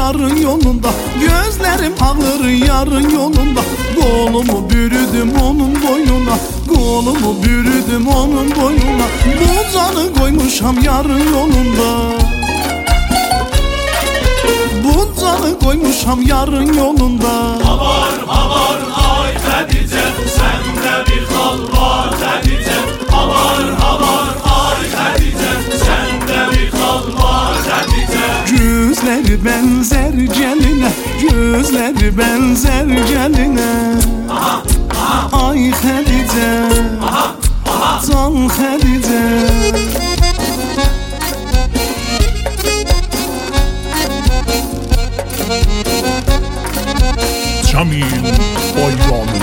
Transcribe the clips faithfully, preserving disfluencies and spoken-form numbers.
yarın yolunda. Gözlerim ağır yarın yolunda. Kolumu bürüdüm onun boynuna. Kolumu bürüdüm onun boynuna. Bu canı koymuşam yarın yolunda. Bu canı koymuşam yarın yolunda. Havar havar ay Hatice, sende bir hal var Hatice. Havar havar ay Hatice, sende bir hal var Hatice. Gözleri benzer geline, gözleri benzer geline. Aha, aha. Ay Hatice, Aha, aha. can Hatice. Cemil Bayramı.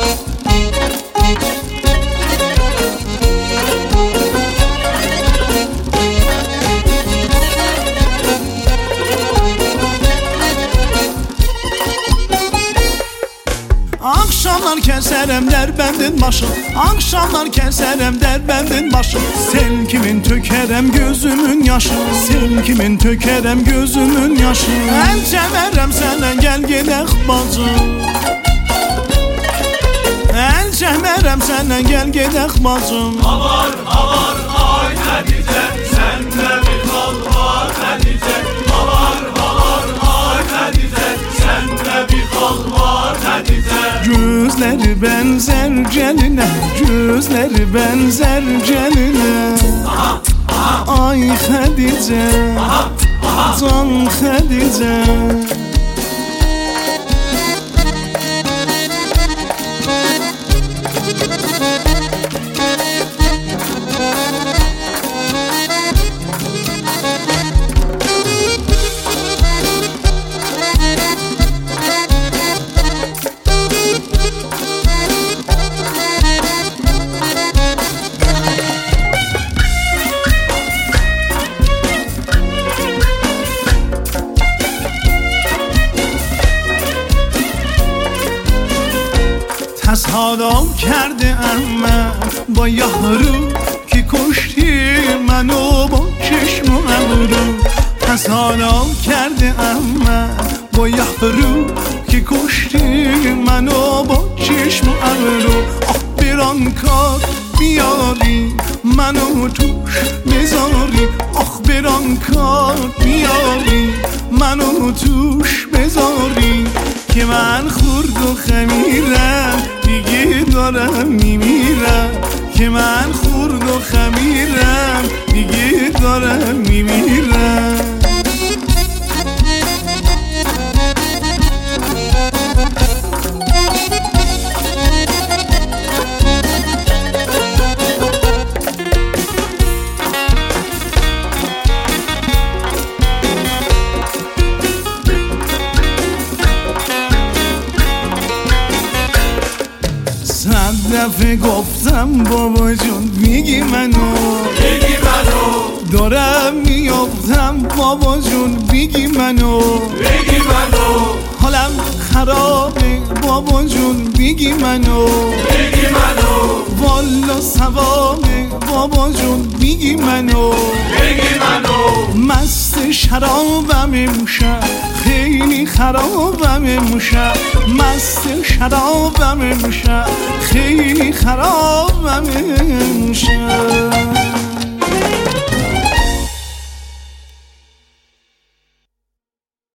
Akşamlar keserem derbendin başım, akşamlar keserem derbendin başım. Sen kimin tökerem gözümün yaşı, sen kimin tökerem gözümün yaşı. El çemerem senden gel gidek bacım, el çemerem senden gel gidek bacım. Havar havar ay Hatice, sende bir hal var Hatice. Havar havar ay Hatice, sende bir hal var Hatice. Gözleri benzer geline, gözleri benzer geline. Aha, aha. Ay Hatice, Aha, aha. can Hatice. Təsadüf کرده اما با یارو که کشتی منو با چشم و ابرو. تصادف کرده اما با یارو که کشتی منو با چشم و ابرو. آه بران کار بیاری منو توش بذاری، آخ بران کار بیاری منو توش بذاری. که من خورد و خمیرم دیگه دارم میمیرم، که من خورد و خمیرم دیگه دارم میمیرم. صد دفعه گفتم بابا جون میگی منو، میگی منو. دارم میافتم بابا جون میگی منو، میگی منو. حالم خرابه بابا جون میگی منو، میگی منو. والا ثوابه بابا جون میگی منو، میگی منو. مست شرابم امشب خیلی خرابم امشب، مست شرابم امشب خیلی خرابم امشب.